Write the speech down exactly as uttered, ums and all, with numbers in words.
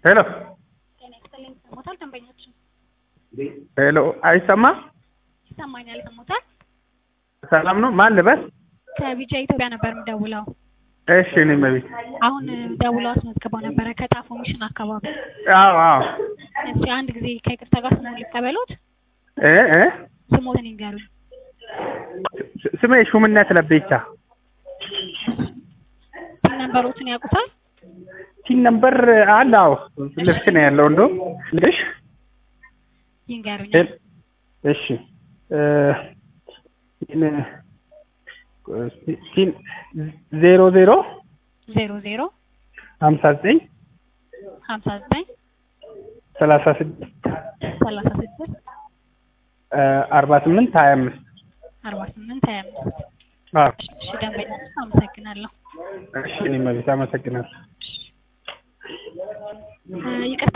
ሄሎ ጤና ይስጥልኝ ሰሞታል ደንበኞች ሄሎ አይሰማ ይሰማኛል ሰሞታል ሰላም ነው ማን ልበስ ከቢጃ ኢትዮጵያ ነበር የምደውለው እሺ እኔ መቤት አሁን ደውለው አስመዝግበው ነበር ከጣፎ ሚሽን አካባቢ አዎ አዎ እሺ አንድ ጊዜ ከይቅርታ ጋር ስሙን ልቀበሉት እ እ ስሙን ይንገሩኝ ስሜ ሹምነት ለቤቻ ነምበሮችን ያውቁታል ቲን ነምበር አላው ልክ ነው ያለው እንደው ልሽ ይንገሩኝ እሺ እ ቲን ዜሮ ዜሮ ዜሮ ዜሮ ሃምሳ ዘጠኝ ሃምሳ ዘጠኝ ሰላሳ ስድስት ሰላሳ ስድስት አርባ ስምንት ሀያ አምስት አርባ ስምንት ሀያ አምስት አዎ እሺ ደንበኛ አመሰግናለሁ እሺ እኔ ማለት አመሰግናለሁ ይቅርታ